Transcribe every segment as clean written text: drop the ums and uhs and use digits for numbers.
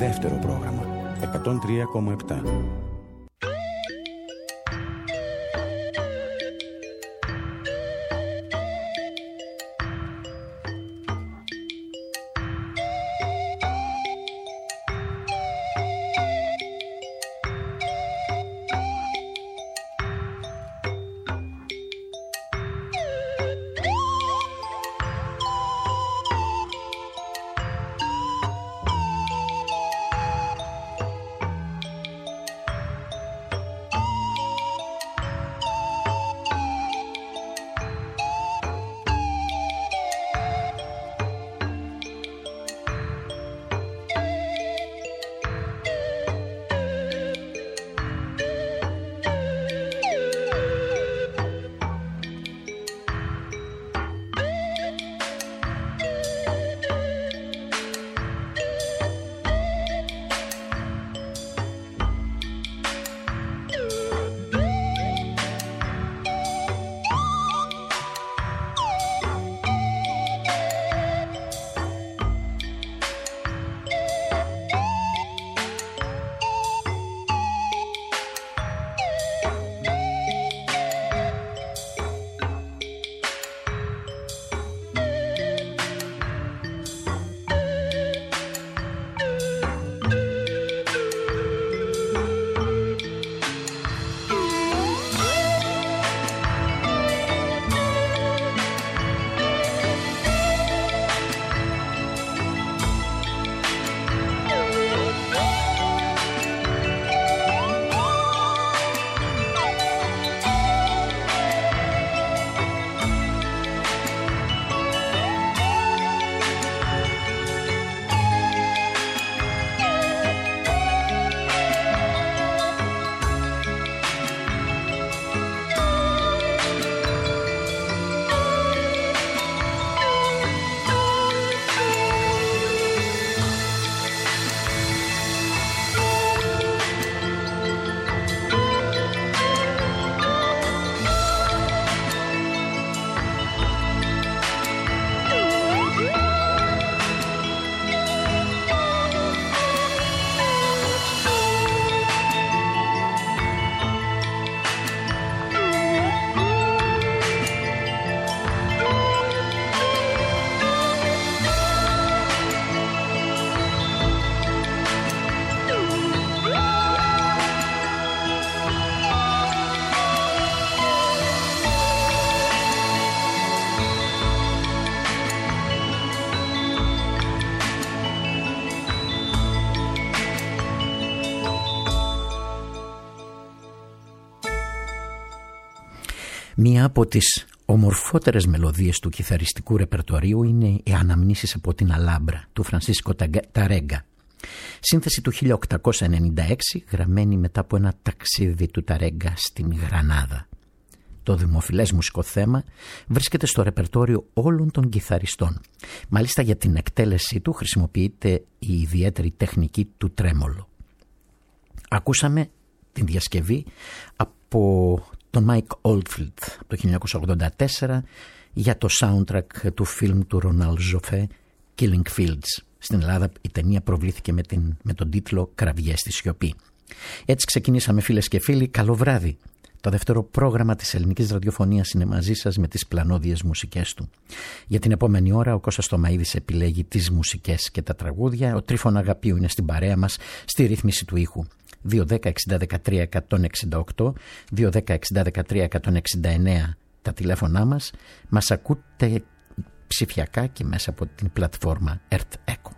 δεύτερο πρόγραμμα 103,7. Μία από τις ομορφότερες μελωδίες του κιθαριστικού ρεπερτορίου είναι οι Αναμνήσεις από την Αλάμπρα του Φρανσίσκο Ταρέγκα. Σύνθεση του 1896, γραμμένη μετά από ένα ταξίδι του Ταρέγκα στην Γρανάδα. Το δημοφιλές μουσικό θέμα βρίσκεται στο ρεπερτόριο όλων των κιθαριστών. Μάλιστα για την εκτέλεσή του χρησιμοποιείται η ιδιαίτερη τεχνική του τρέμολο. Ακούσαμε την διασκευή από τον Mike Oldfield από το 1984 για το soundtrack του φιλμ του Ρονάλ Ζωφέ Killing Fields. Στην Ελλάδα η ταινία προβλήθηκε με τον τίτλο «Κραυγές στη σιωπή». Έτσι ξεκινήσαμε, φίλες και φίλοι. Καλό βράδυ. Το δεύτερο πρόγραμμα της ελληνικής ραδιοφωνίας είναι μαζί σας με τις πλανόδιες μουσικές του. Για την επόμενη ώρα ο Κώστας Τωμαΐδης επιλέγει τις μουσικές και τα τραγούδια. Ο Τρίφων Αγαπίου είναι στην παρέα μας στη ρύθμιση του ήχου. 210-60-13-168, 210-60-13-169 τα τηλέφωνά μας. Μας ακούτε ψηφιακά και μέσα από την πλατφόρμα Earth Echo.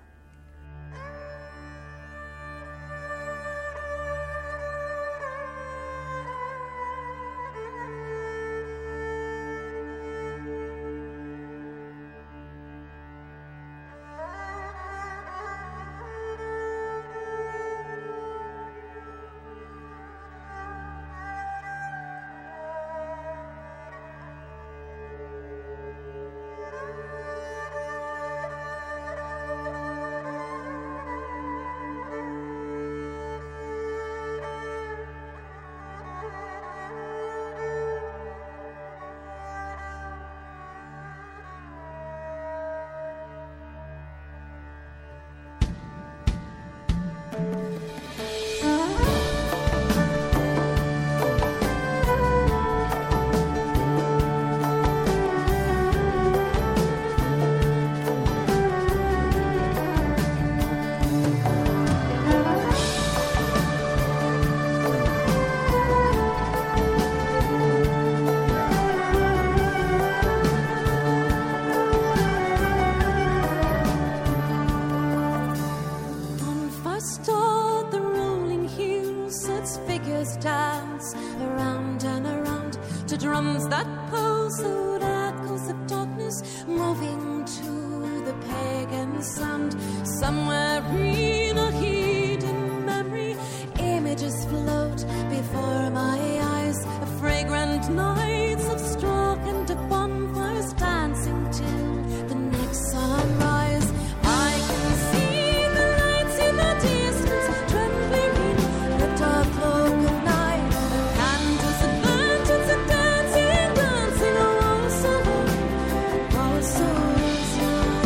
sound. Somewhere in a hidden memory, images float before my eyes. A fragrant nights of straw and a bonfires dancing till the next sunrise. I can see the lights in the distance, trembling in the dark cloak of night. Candles and lanterns and dancing, dancing, oh so long, oh so slow.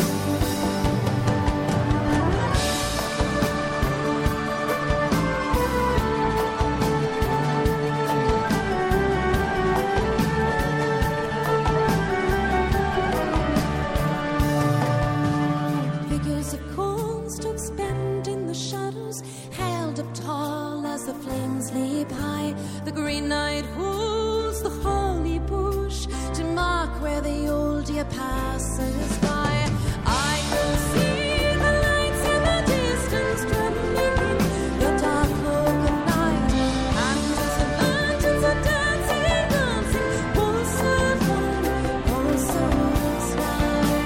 Figures of corns stood spent in the shadows, held up tall as the flames leap high. The green night holds the holy bush to mark where the old year passes by. I can see the lights in the distance, trembling in the dark cloak of night. Candles and lanterns are dancing, dancing, oh so long, oh so slow.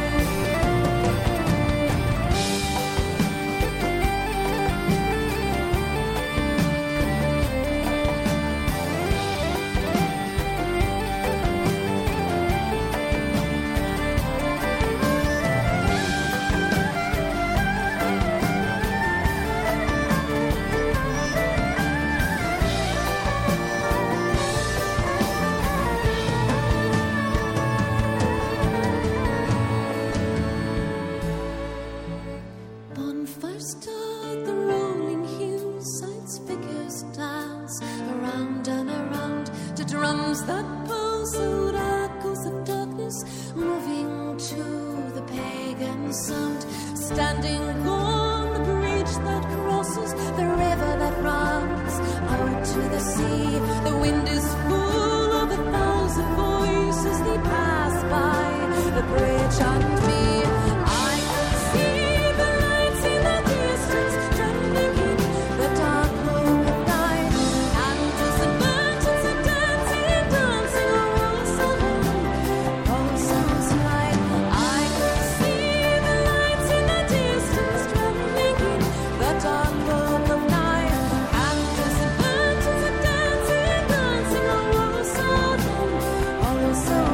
Bonfires start, the rolling hillsides, figures dance around and around to drums that pulse out echoes of darkness, moving to the pagan sound. Standing on the bridge that crosses the river that runs out to the sea, the wind is full of 1,000 voices. They pass by the bridge and me. I can see the lights in the distance, trembling in the dark cloak of night. Candles and lanterns are dancing, dancing, oh so long, oh so slight. I can see the lights in the distance, trembling in the dark cloak of night. Candles and lanterns are dancing, dancing, oh so long, oh so slight.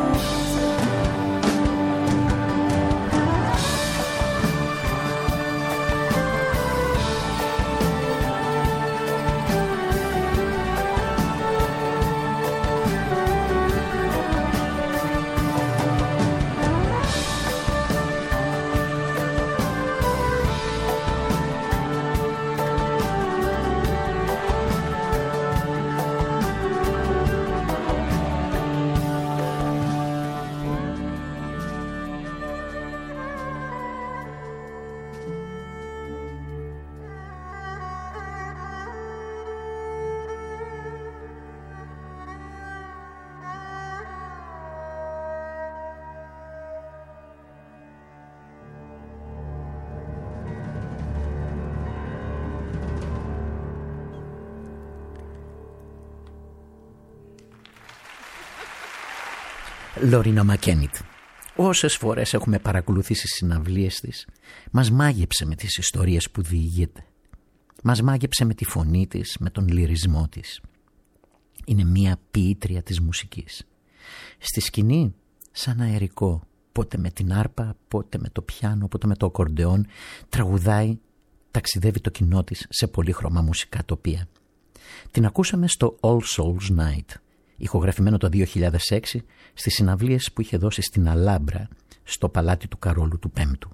Λόρινα Μακένιτ. Όσες φορές έχουμε παρακολουθήσει συναυλίες της, μας μάγεψε με τις ιστορίες που διηγείται. Μας μάγεψε με τη φωνή της, με τον λυρισμό της. Είναι μία ποιήτρια της μουσικής. Στη σκηνή σαν αερικό, πότε με την άρπα, πότε με το πιάνο, πότε με το ακορντεόν, τραγουδάει, ταξιδεύει το κοινό της σε πολύχρωμα μουσικά τοπία. Την ακούσαμε στο All Souls Night, ηχογραφημένο το 2006 στις συναυλίες που είχε δώσει στην Αλάμπρα, στο παλάτι του Καρόλου του Πέμπτου.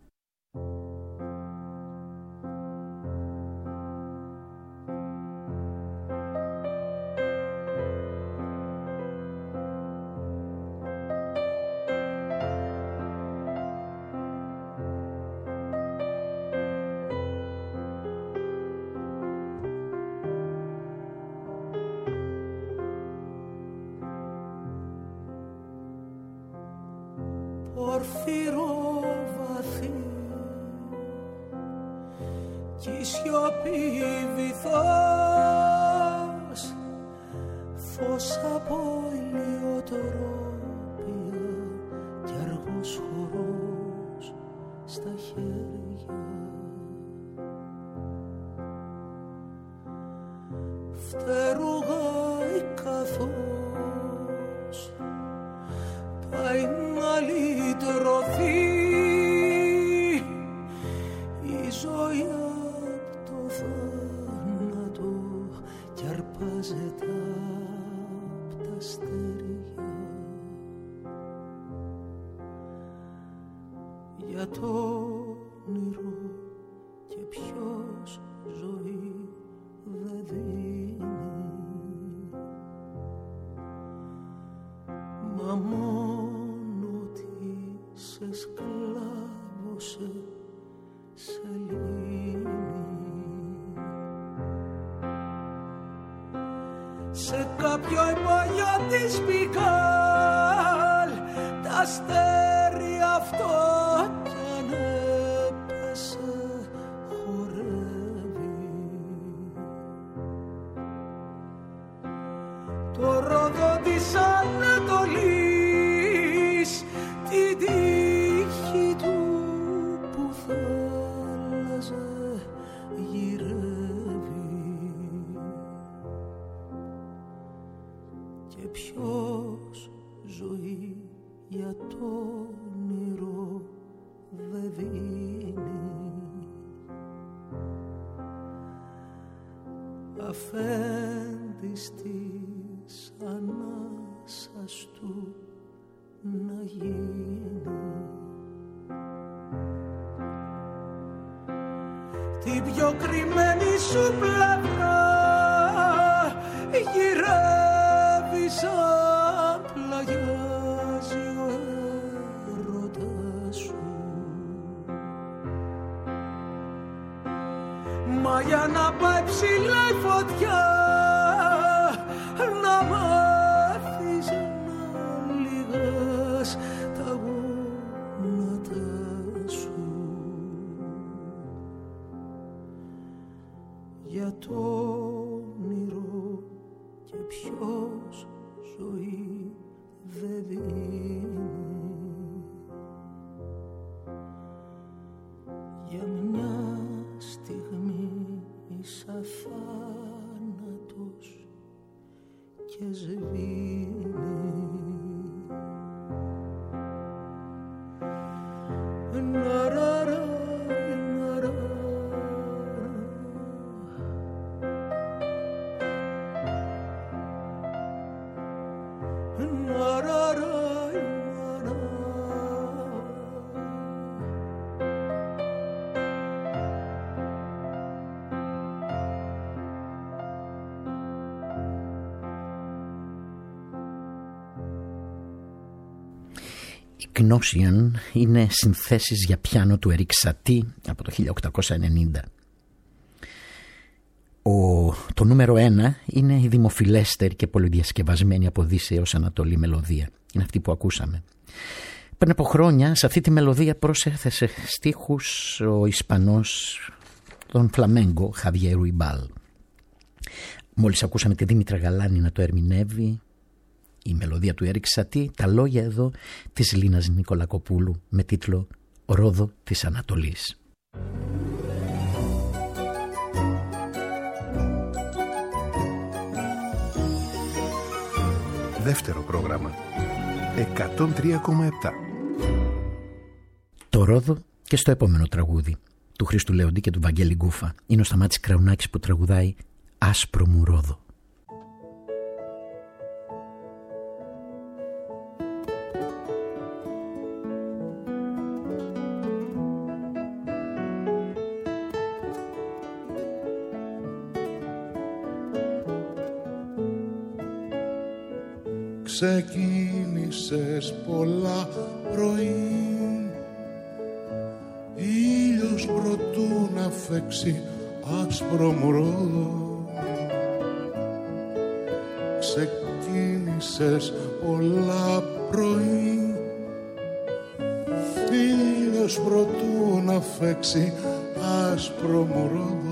Πορφυρό βαθύ κι η σιωπή βυθός, φως από ηλιοτρόπια κι αργός χορός στα χέρια. Φτερουγάει καθώς πάει να λυτρωθεί η ζωή απ' το θάνατο κι αρπάζεται απ' τα αστέρια. Για το όνειρο και ποιος ζωή δεν δίνει, μα μόνο ότι σε σκλάβωσε σε λύνει. Σε κάποιο υπόγειο της Μικάλ τα αστέρια αυτό κι αν έπεσε χορεύει. Το ρόδο της Ανατολής την τύχη του που θάλαζε γυρεύει. Και ποιος ζωή για το όνειρο δεν δίνει, αφέντης της ανάσας του να γίνει. Την πιο κρυμμένη σου πλευρά γυρεύει σαν πλαγιάζει ο έρωτας σου. Μα για να πάει ψηλά η φωτιά να μάθεις να λυγάς τα γόνατα σου. Για το όνειρο και ποιος ζωή δεν δίνει, για μια στιγμή είσαι αθάνατος και σβήνει. Ναραρα, ναραρα. Οι Gnosian είναι συνθέσεις για πιάνο του Ερικ Σατί από το 1890. Το νούμερο 1 είναι η δημοφιλέστερη και πολυδιασκευασμένη από Δύση έως Ανατολή μελωδία. Είναι αυτή που ακούσαμε. Πριν από χρόνια σε αυτή τη μελωδία πρόσθεσε στίχους ο Ισπανός τον φλαμέγκο Χαβιέ Ρουιμπάλ. Μόλις ακούσαμε τη Δήμητρα Γαλάνη να το ερμηνεύει, η μελωδία του Έρικ Σατί, τα λόγια εδώ της Λίνας Νικολακοπούλου με τίτλο «Ρόδο της Ανατολής». Δεύτερο πρόγραμμα 103,7. Το Ρόδο και στο επόμενο τραγούδι του Χρήστου Λέοντη και του Βαγγέλη Γκούφα είναι ο Σταμάτης Κραουνάκης που τραγουδάει «Άσπρο μου Ρόδο». Ξεκίνησες πολλά πρωί, ήλιος προτού να φέξει άσπρο μου ρόδο. Ξεκίνησες πολλά πρωί, ήλιος προτού να φέξει άσπρο μου ρόδο.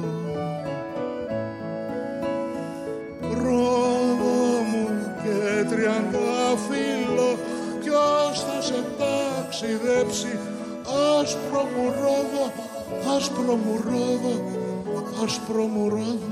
Τριαντάφυλλο, ποιος θα σε ταξιδέψει άσπρο μου ρόδο, άσπρο μου ρόδο, άσπρο μου ρόδο.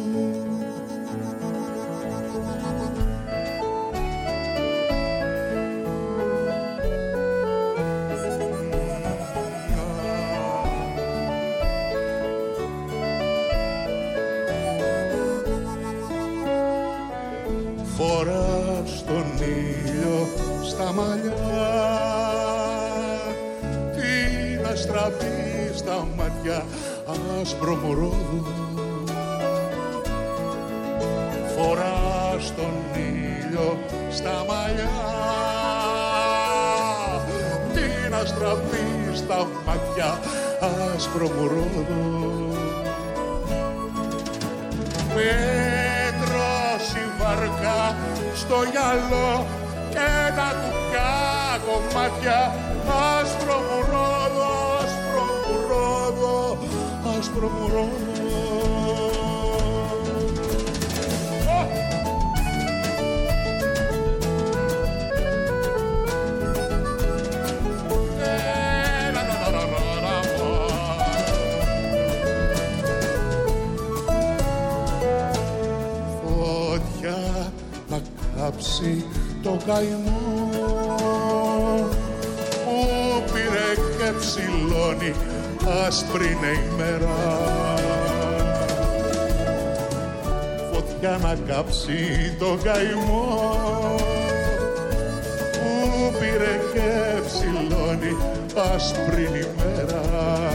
Φοράς τον ήλιο στα μαλλιά, την αστραπή στα μάτια, άσπρο μου ρόδο. Φοράς τον ήλιο στα μαλλιά, την αστραπή στα μάτια, άσπρο μου ρόδο. Βαρκά στο γυαλό και τα κουπιά κομμάτια, άσπρο μου ρόδο, άσπρο μου ρόδο, άσπρο μου ρόδο. Κάψει το καημό που πήρε και ψηλώνει, άσπρη είναι η μέρα. Φωτιά να κάψει το καημό που πήρε και ψηλώνει, άσπρη είναι η μέρα.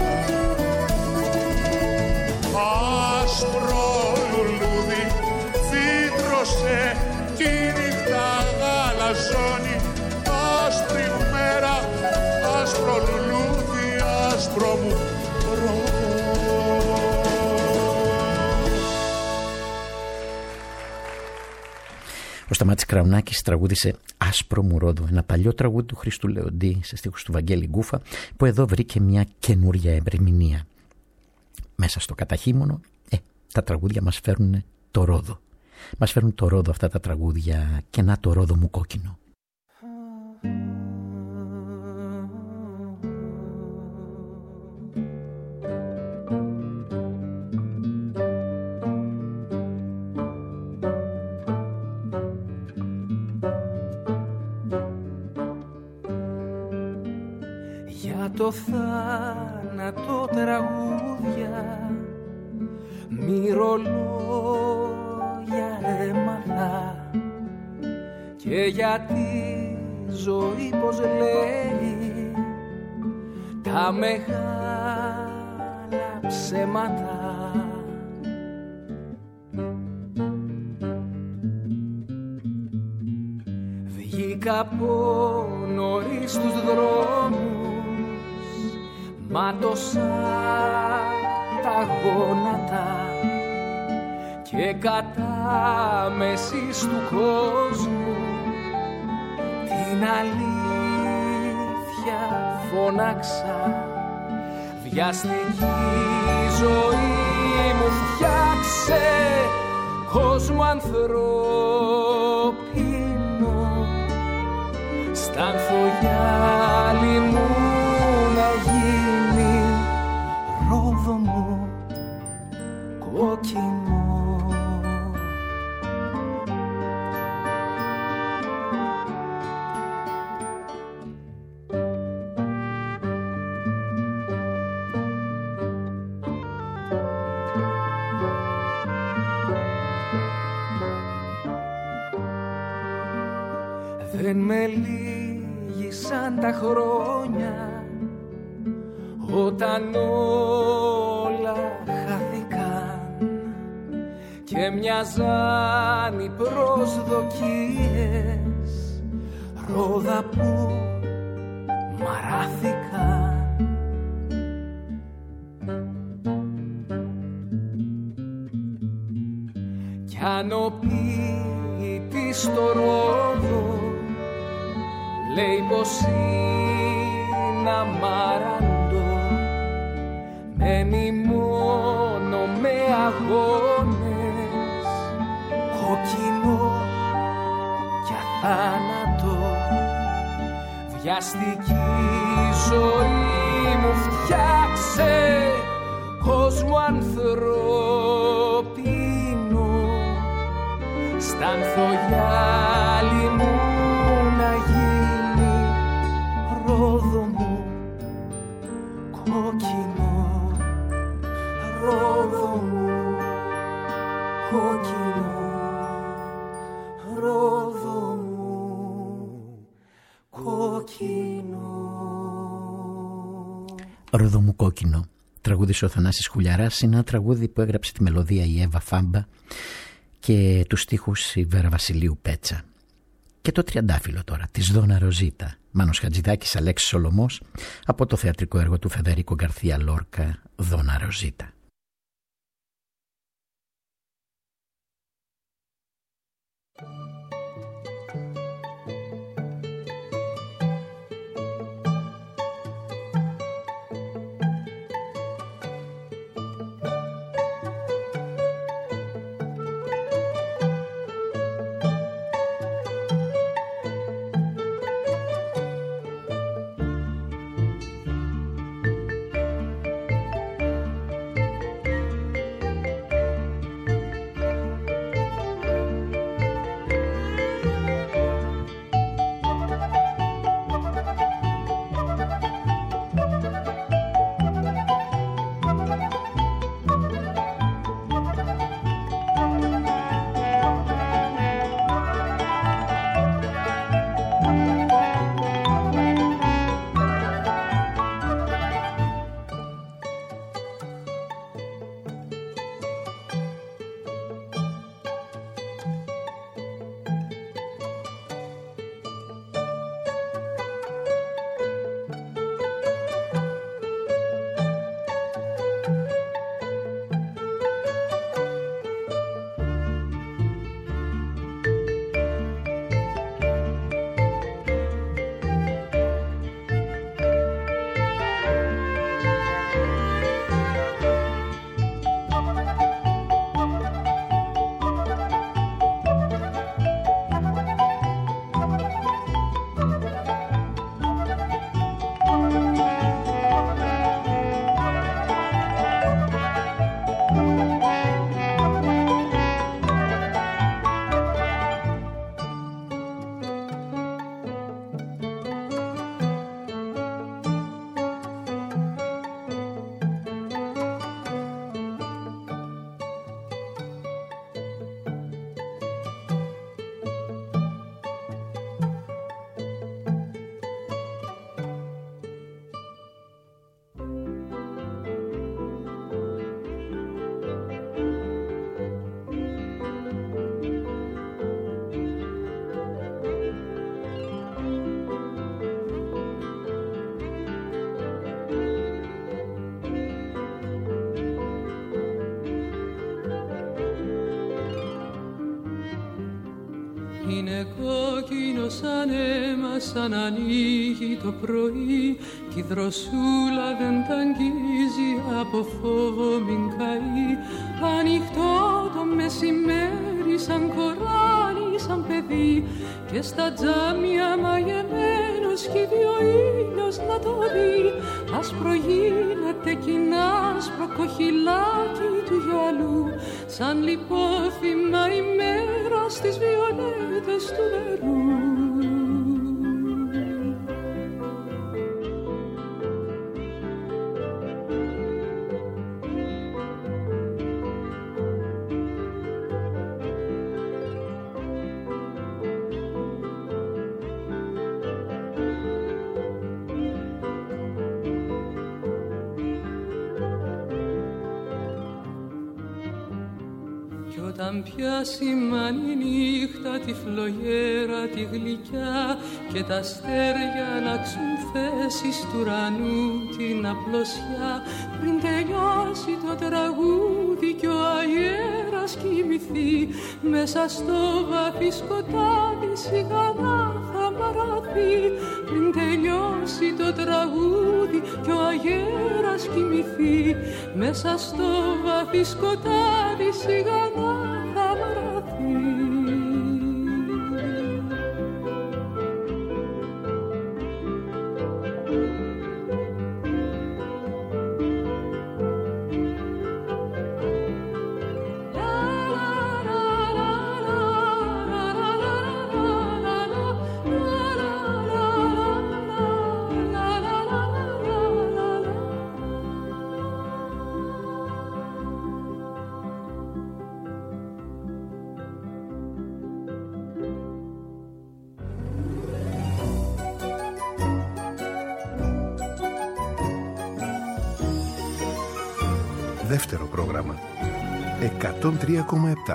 Άσπρο λουλούδι φύτρωσε κι η νύχτα γαλαζώνει, άσπρη μέρα, άσπρο λουλούδι, άσπρο μου ρόδο. Ο Σταμάτης Κραουνάκης τραγούδισε «Άσπρο μου ρόδο», ένα παλιό τραγούδι του Χρήστου Λεοντή σε στίχους του Βαγγέλη Γκούφα, που εδώ βρήκε μια καινούρια ερμηνεία. Μέσα στο καταχύμωνο, τα τραγούδια μας φέρνουν το ρόδο. Μας φέρνουν το ρόδο αυτά τα τραγούδια, και να το ρόδο μου κόκκινο. Για το θάνατο τραγούδια μυρολόγια έμαθα, και για τη ζωή πως λέει τα μεγάλα ψέματα. Βγήκα από νωρίς στους δρόμους, μάτωσα τα γόνατα και κατά μέσης του κόσμου την αλήθεια φώναξα. Βιαστική ζωή μου φτιάξε, κόσμο ανθρώπινο, σταν φωγιάλι μου να γίνει ρόδο μου κόκκινο. Δεν με λύγησαν τα χρόνια όταν όλα χάθηκαν και μοιάζαν οι προσδοκίες ρόδα που μαράθηκαν. Κι αν ο ποιητής στο ρόδο λέει πως είναι αμάραντο, μένει μόνο με αγώνες, κόκκινο και αθάνατο. Βιαστική ζωή μου φτιάξε κόσμο ανθρώπινο, στα ανθογιάλι μου να γίνει ρόδο μου κόκκινο, ρόδο μου κόκκινο, ρόδο μου κόκκινο. Ρόδο μου κόκκινο, τραγούδισε ο Θανάσης Χουλιαράς. Είναι ένα τραγούδι που έγραψε τη μελωδία η Εύα Φάμπα και τους στίχους η Βέρα Βασιλείου Πέτσα. Και το τριαντάφυλλο τώρα, της Δόνα Ροζίτα, Μάνος Χατζηδάκης, Αλέξης Σολωμός, από το θεατρικό έργο του Φεδερίκο Γκαρθία Λόρκα, Δόνα Ροζίτα. Είναι κόκκινο σαν αίμα, σαν ανοίγει το πρωί κι η δροσούλα δεν τ' αγγίζει, από φόβο μην καεί. Ανοιχτό το μεσημέρι σαν κοράλι, σαν παιδί, και στα τζάμια μαγεμένος χύδει ο ήλιος να το δει. Άσπρο γίνεται κι είναι άσπρο κοχυλάκι του γυαλού, σαν λιπόθυμα η μέρα στις βιολέτες του νερού. Όταν πιάσει μάνι νύχτα τη φλογέρα τη γλυκιά και τα αστέρια αλλάξουν θέσεις του ουρανού την απλωσιά, πριν τελειώσει το τραγούδι κι ο αέρας κοιμηθεί, μέσα στο βαθύ σκοτάδι σιγανά θα μαραθεί. Πριν τελειώσει το τραγούδι κι ο αέρας κοιμηθεί, μέσα στο βαθύ σκοτάδι σιγανά θα μαραθεί. Δεύτερο πρόγραμμα. 103,7.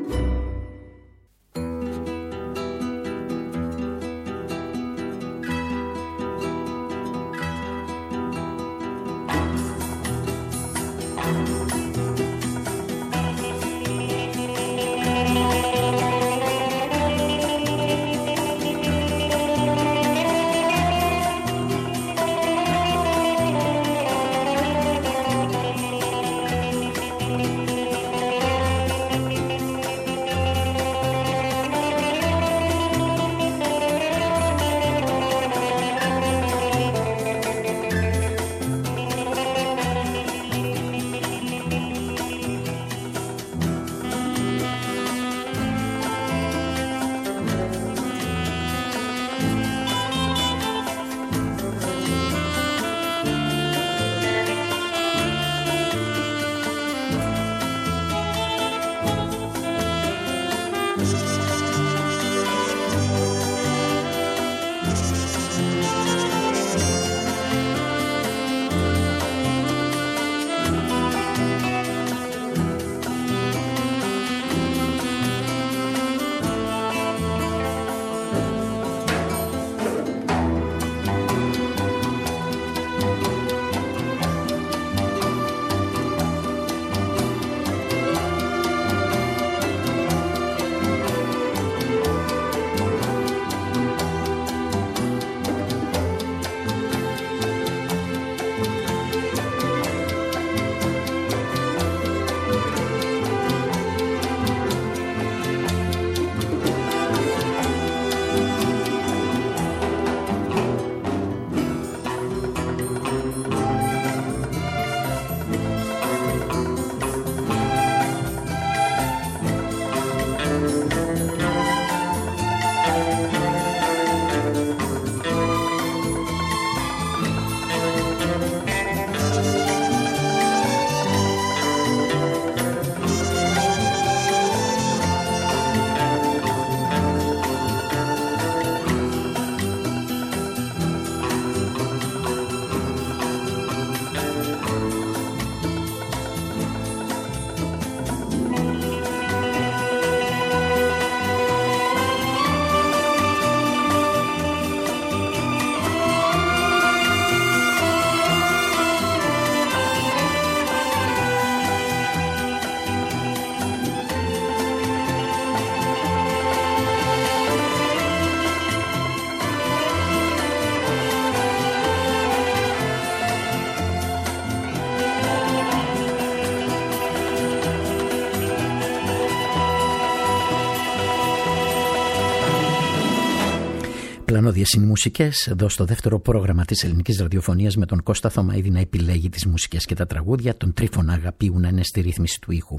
Πλανόδιες είναι οι μουσικές, εδώ στο δεύτερο πρόγραμμα της ελληνικής ραδιοφωνίας, με τον Κώστα Θωμαίδη να επιλέγει τις μουσικές και τα τραγούδια, τον Τρίφωνα Αγαπίου να είναι στη ρύθμιση του ήχου.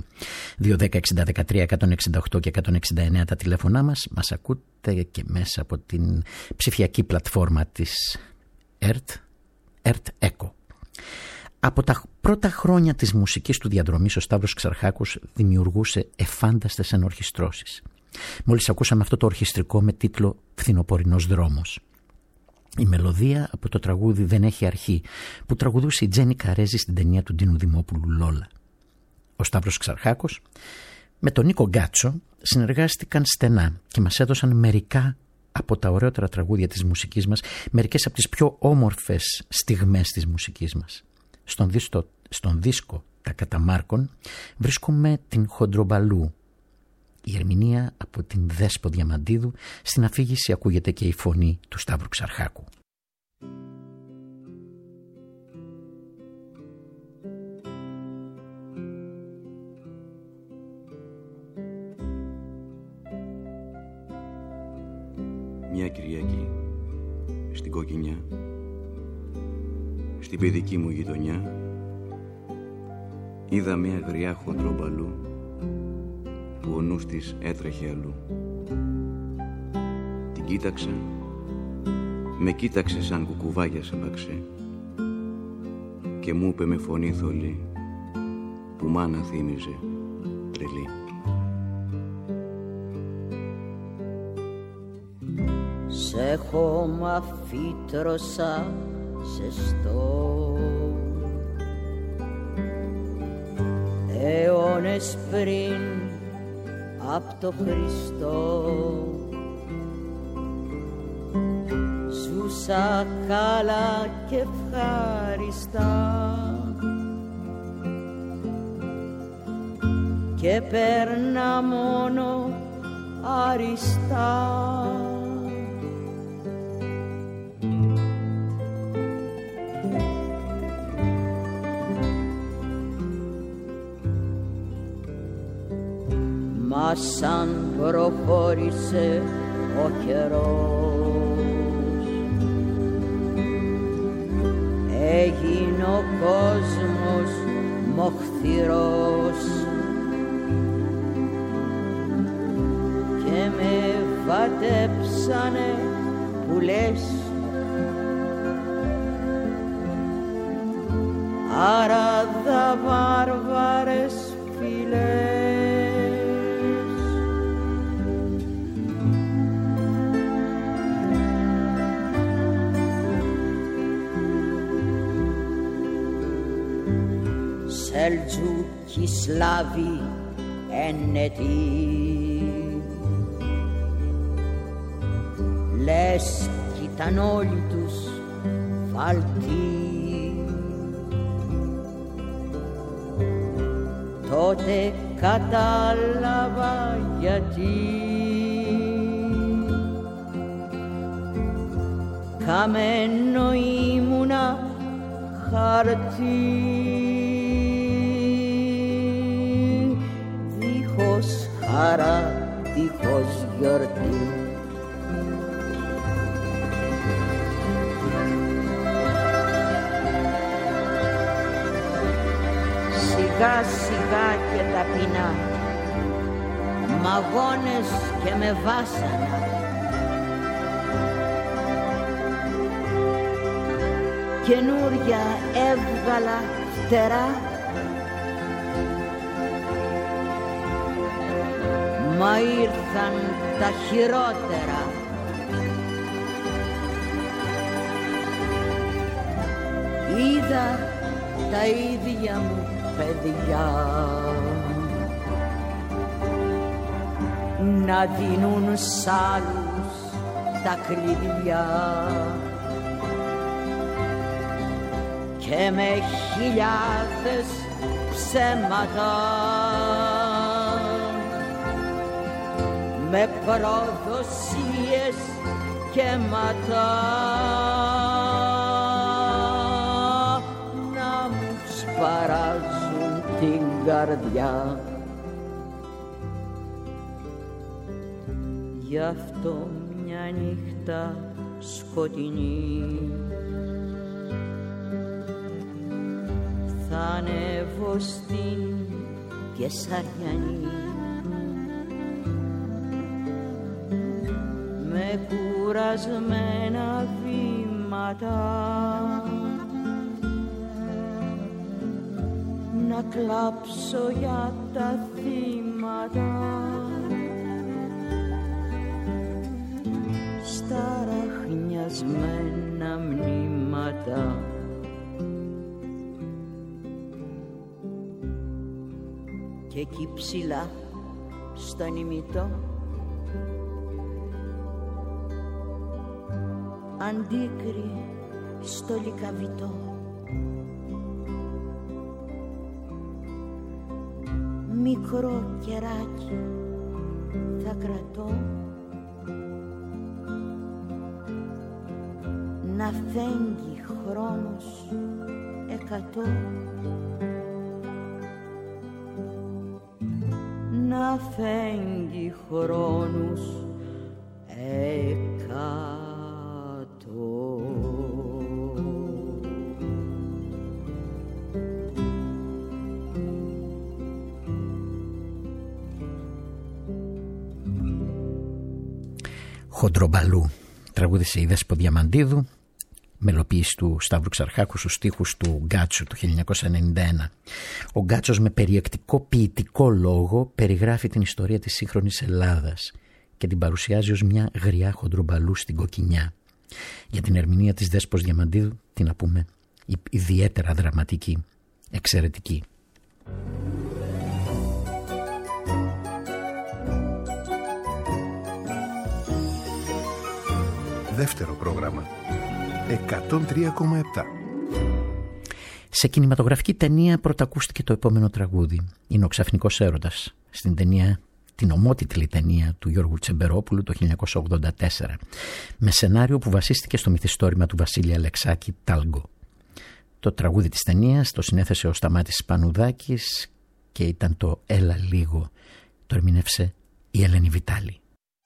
210-60-13, 168 και 169 τα τηλέφωνά μας. Μας ακούτε και μέσα από την ψηφιακή πλατφόρμα της ΕΡΤ Echo. Από τα πρώτα χρόνια της μουσικής του διαδρομής, ο Σταύρος Ξαρχάκος δημιουργούσε εφάνταστες ενορχιστρώσεις. Μόλις ακούσαμε αυτό το ορχιστρικό με τίτλο «Φθινοπορεινός δρόμος». Η μελωδία από το τραγούδι «Δεν έχει αρχή» που τραγουδούσε η Τζέννη Καρέζη στην ταινία του Ντίνου Δημόπουλου «Λόλα». Ο Σταύρος Ξαρχάκος με τον Νίκο Γκάτσο συνεργάστηκαν στενά και μας έδωσαν μερικά από τα ωραιότερα τραγούδια της μουσικής μας, μερικές από τις πιο όμορφες στιγμές της μουσικής μας. Στον δίσκο «Τα Καταμάρκων» βρίσκουμε την Χοντρομπαλού. Η ερμηνεία από την Δέσπο Διαμαντίδου. Στην αφήγηση ακούγεται και η φωνή του Σταύρου Ξαρχάκου. Μια Κυριακή στην Κοκκινιά, στην παιδική μου γειτονιά, είδα μια γριά χοντρομπαλού που ο νους της έτρεχε αλλού. Την κοίταξα, με κοίταξε σαν κουκουβάγια σε μπαξέ και μου είπε με φωνή θολή που μάνα θύμιζε τρελή. Σε χώμα φύτρωσα ζεστό, αιώνες πριν απ' το Χριστό. Ζούσα καλά και ευχάριστα και παίρνα μόνο αριστά. Μα σαν προχώρησε ο καιρός, έγινε ο κόσμος μοχθηρός και με βατέψανε που λες άραδα βάρβαρες φυλές. Σελτζούκοι Σλάβοι ενετοί, λες κι ήταν όλοι τους φαλτοί. Τότε κατάλαβα γιατί καμένο ήμουνα χαρτί, δίχως χαρά, δίχως γιορτή. Σιγά σιγά και ταπεινά, μαγώνες και με βάσανα, καινούρια έβγαλα φτερά, μα ήρθαν τα χειρότερα. Είδα τα ίδια μου παιδιά να δίνουν σ' άλλους τα κλειδιά και με χιλιάδες ψέματα, με προδοσίες και ματά να μου σπαράζουν την καρδιά. Γι' αυτό μια νύχτα σκοτεινή θα ανέβω στην Κεσαριανή με κουρασμένα βήματα να κλάψω για τα θύματα στα ραχνιασμένα μνήματα. Και εκεί ψηλά στον ημιτό αντίκρι στο λυκαβητό μικρό κεράκι θα κρατώ να φέγγει χρόνος 100, να φέγγει χρόνους 100. Χοντρομπαλού, τραγούδισε η Δέσπο Διαμαντίδου, μελοποίηση του Σταύρου Ξαρχάκου στους στίχους του Γκάτσου του 1991. Ο Γκάτσος με περιεκτικό ποιητικό λόγο περιγράφει την ιστορία της σύγχρονης Ελλάδας και την παρουσιάζει ως μια γριά χοντρομπαλού στην κοκκινιά. Για την ερμηνεία της Δέσπος Διαμαντίδου, τι να πούμε, ιδιαίτερα δραματική, εξαιρετική. Δεύτερο πρόγραμμα. 103,7. Σε κινηματογραφική ταινία πρωτακούστηκε το επόμενο τραγούδι. Είναι ο Ξαφνικός Έρωτας. Στην ταινία, την ομότιτλη ταινία του Γιώργου Τσεμπερόπουλου το 1984. Με σενάριο που βασίστηκε στο μυθιστόρημα του Βασίλη Αλεξάκη Τάλγκο. Το τραγούδι της ταινίας το συνέθεσε ο Σταμάτης Πανουδάκης και ήταν το «Έλα λίγο». Το ερμηνεύσε η Ελένη Βιτάλη.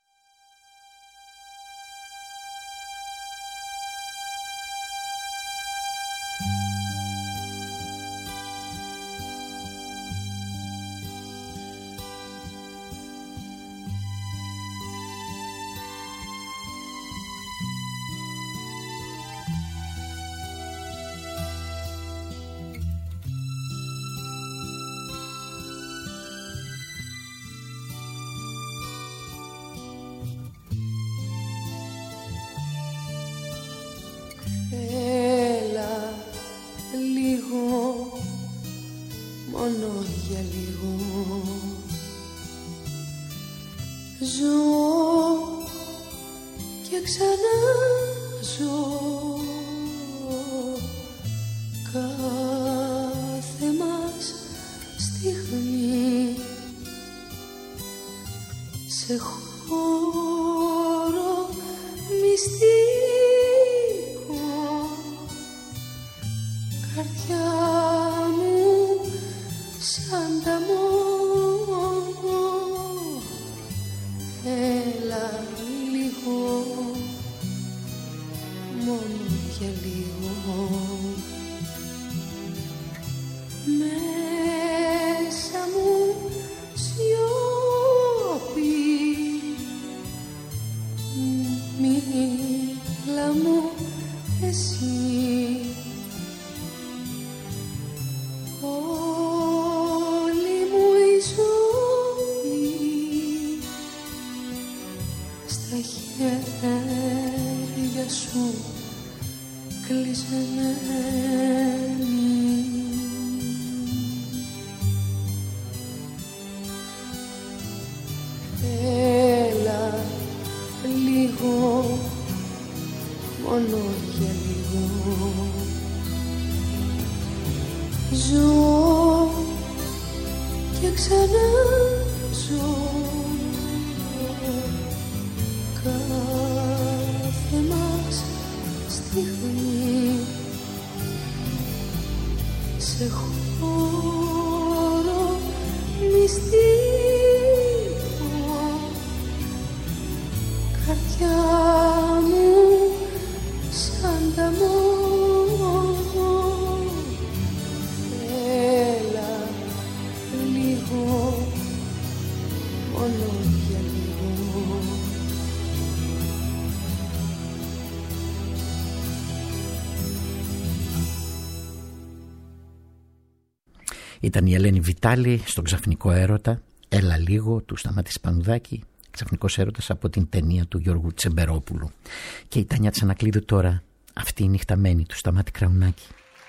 Ήταν η Ελένη Βιτάλη στον Ξαφνικό Έρωτα, «Έλα λίγο» του Σταμάτη Πανουδάκη, Ξαφνικός Έρωτας από την ταινία του Γιώργου Τσεμπερόπουλου. Και η Τάνια Τσανακλείδου τώρα, αυτή η νυχταμένη του Σταμάτη Κραουνάκη.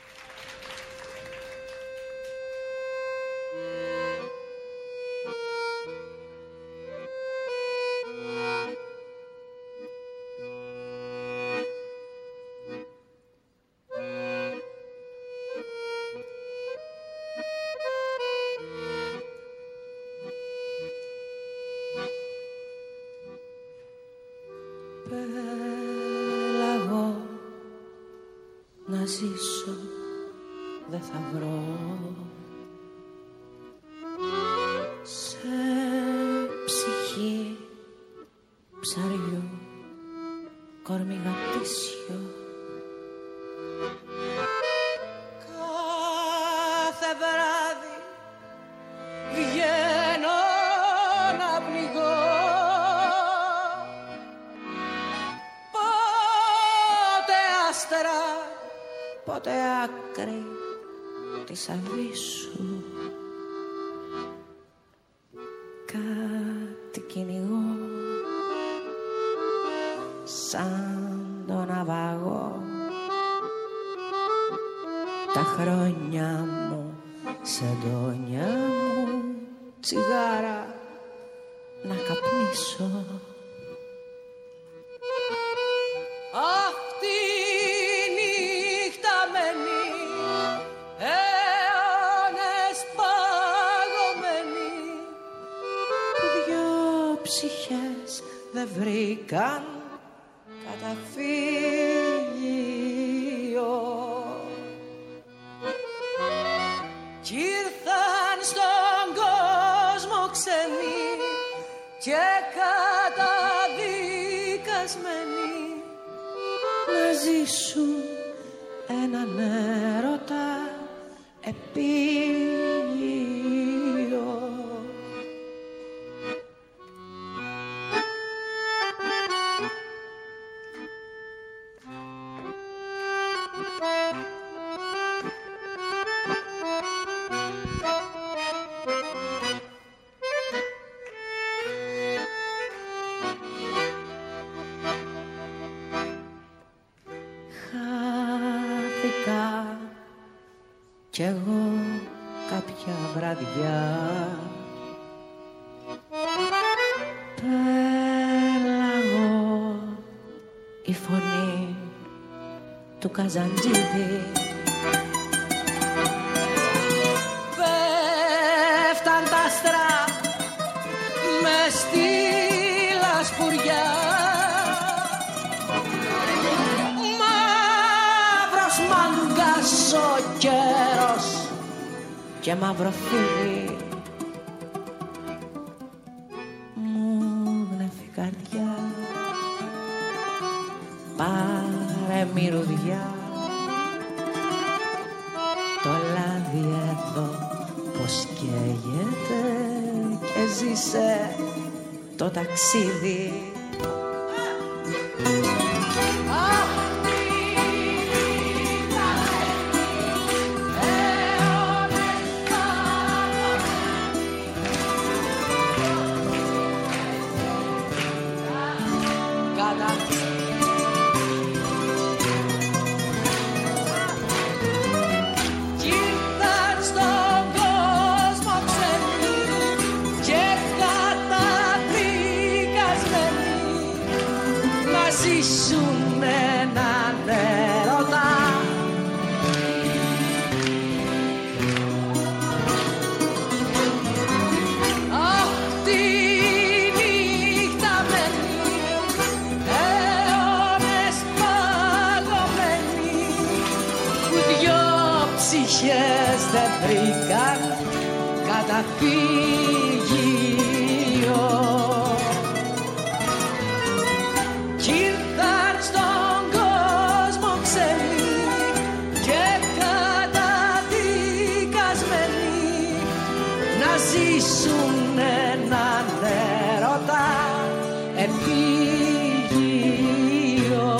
Πέλαγω να ζήσω, δεν θα βρω σε ψυχή ψαριού κορμί γαπτίσιο. Κάθε βράδυ βγαίνω να πνιγώ, πότε άκρη της αβύσσου κάτι κυνηγώ σαν τον ναυαγό. Τα χρόνια μου σε ντόνια μου τσιγάρα να καπνίσω. δεν βρήκαν καταφύγιο. Κι ήρθαν στον κόσμο ξένοι και καταδικασμένοι να ζήσουν έναν έρωτα επίγειο. Κι εγώ κάποια βραδιά πέλαγω η φωνή του Καζαντζίδη. Πέφταν τα άστρα μες στη λασπουριά. Μαύρος μάγκας ο καιρός και μαύρο φίδι μου γνέφει καρδιά. Πάρε μυρουδιά το λάδι εδώ πως καίγεται και ζήσε το ταξίδι. Ζήσουν έναν έρωτα αχ τη νύχτα μένει αιώνες παγωμένοι που δυο ψυχές δεν βρήκαν καταφύγιο. Κι ήρθαν στον κόσμο ξένοι και καταδικασμένοι να ζήσουν έναν έρωτα επίγειο.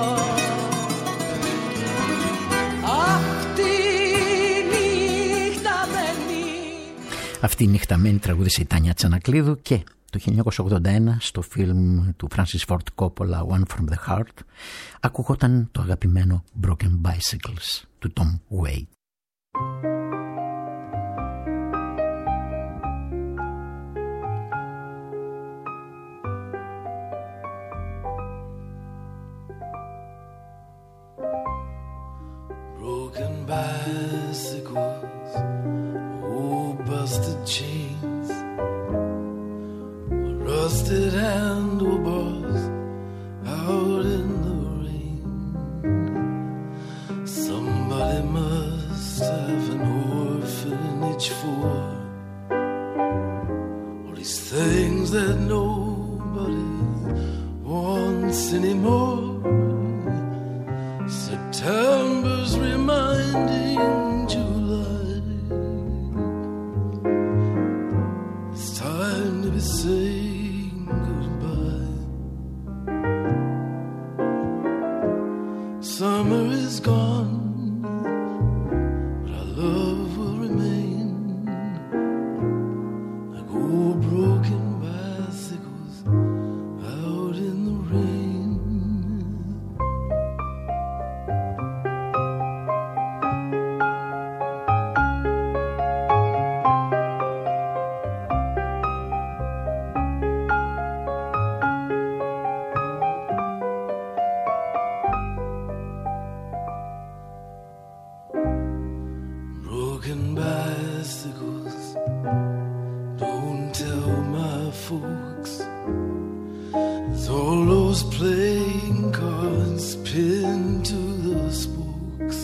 Αυτή η νυχταμένη τραγούδισε η Τάνια Τσανακλείδου και το 1981 στο φιλμ του Francis Ford Coppola One from the Heart ακούγονταν το αγαπημένο Broken Bicycles του Tom Waits. Broken bicycles, oh busted chains, rusted handlebars out in the rain. Somebody must have an orphanage for all these things that nobody wants anymore. September's reminding July it's time to be saying goodbye. Summer is gone, but our love will remain like old broken bicycles out in the rain. Broken bicycles, don't tell my folks all those playing cards pinned to the spokes,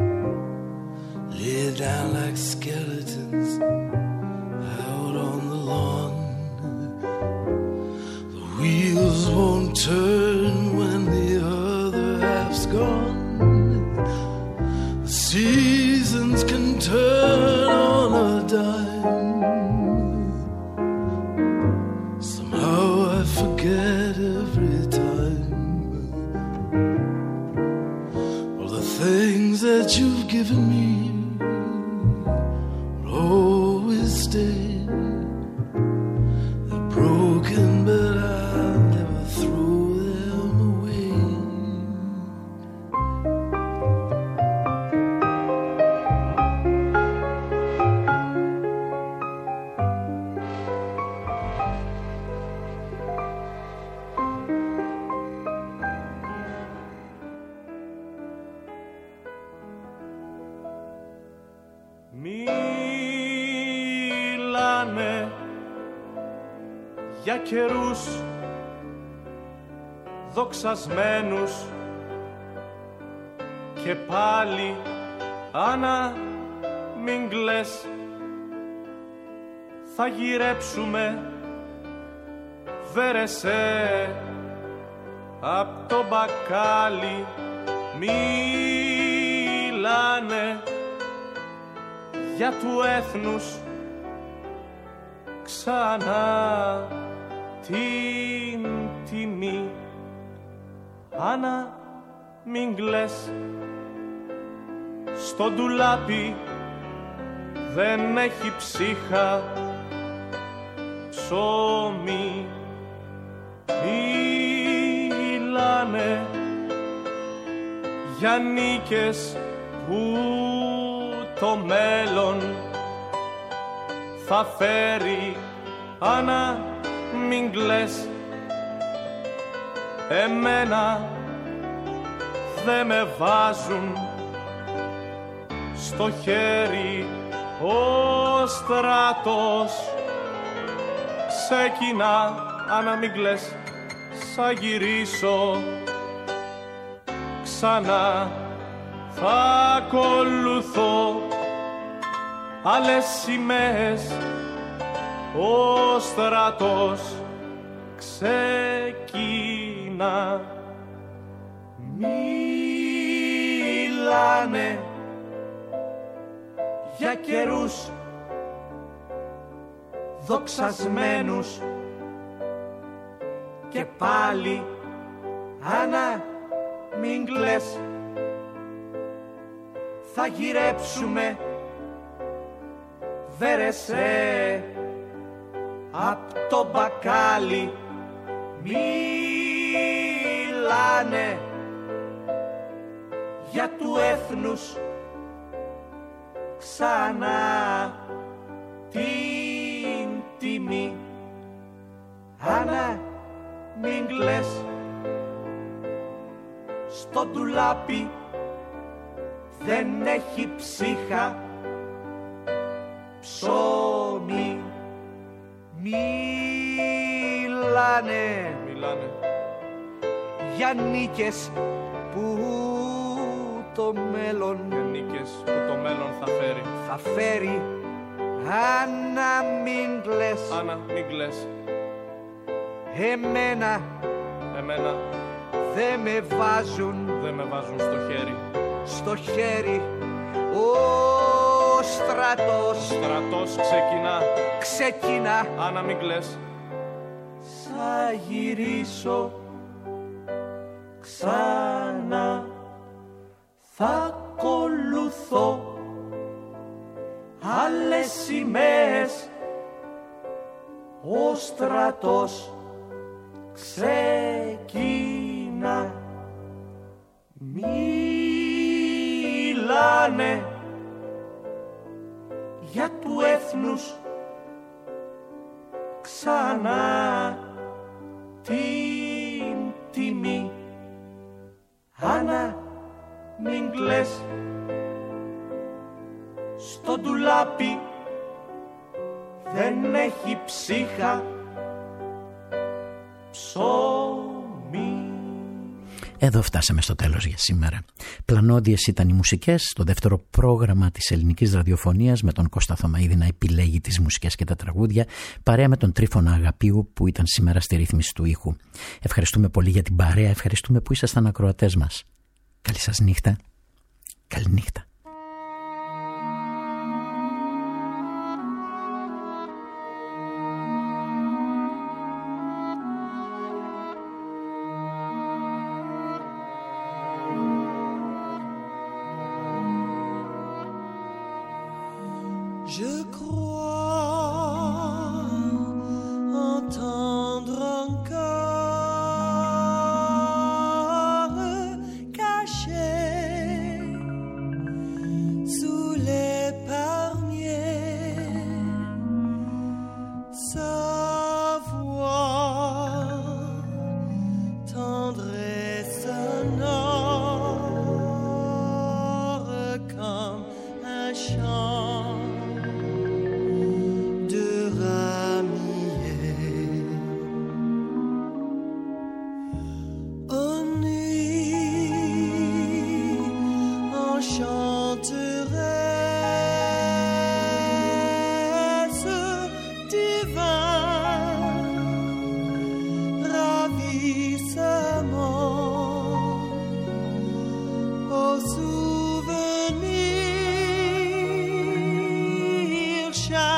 laid down like skeletons out on the lawn. The wheels won't turn when the other half's gone. The seasons can turn on a dime. Somehow I forget every time all the things that you've given me will always stay. They're broken, but I'll never throw them away. Μιλάνε για καιρούς δοξασμένους και πάλι Άννα μην κλαις, θα γυρέψουμε βέρεσέ απ' το μπακάλι. Μιλάνε για του έθνους ξανά την τιμή. Άννα μην κλαις, στο ντουλάπι δεν έχει ψύχα ψωμί. Μιλάνε για νίκες που το μέλλον θα φέρει. Άννα μην κλαις, εμένα δε με βάζουν στο χέρι. Ο στρατός ξεκινά. Άννα μην κλαις, θα γυρίσω ξανά. Θα ακολουθώ άλλες σημαίες. Ο στρατός ξεκινά. Μιλάνε για καιρούς δοξασμένους και πάλι Άννα μην κλαις, θα γυρέψουμε βέρεσέ απ' το μπακάλι. Μιλάνε για του έθνους ξανά την τιμή. Άννα μην κλαις, στο ντουλάπι δεν έχει ψύχα ψωμί. Μιλάνε για νίκες που το μέλλον, για νίκες που το μέλλον θα φέρει. Άννα μην κλαις, Άννα μην κλαις, εμένα δε με βάζουν στο χέρι. Ο στρατός ξεκινά. Άννα μην κλαις, θα γυρίσω ξανά. Θα ακολουθώ άλλες σημαίες. Ο στρατός ξεκινά. Μιλάνε για του έθνους ξανά την τιμή. Άννα μην κλαις, στο ντουλάπι δεν έχει ψύχα ψωμί. Εδώ φτάσαμε στο τέλος για σήμερα. Πλανόδιες ήταν οι μουσικές, το δεύτερο πρόγραμμα της ελληνικής ραδιοφωνίας με τον Κώστα Θωμαίδη να επιλέγει τις μουσικές και τα τραγούδια, παρέα με τον Τρίφωνα Αγαπίου που ήταν σήμερα στη ρύθμιση του ήχου. Ευχαριστούμε πολύ για την παρέα, ευχαριστούμε που ήσασταν ακροατές μας. Καλή σας νύχτα, καλή νύχτα. Je crois entendre encore caché sous les palmiers sa voix tendre et sonore comme un chant. Souvenir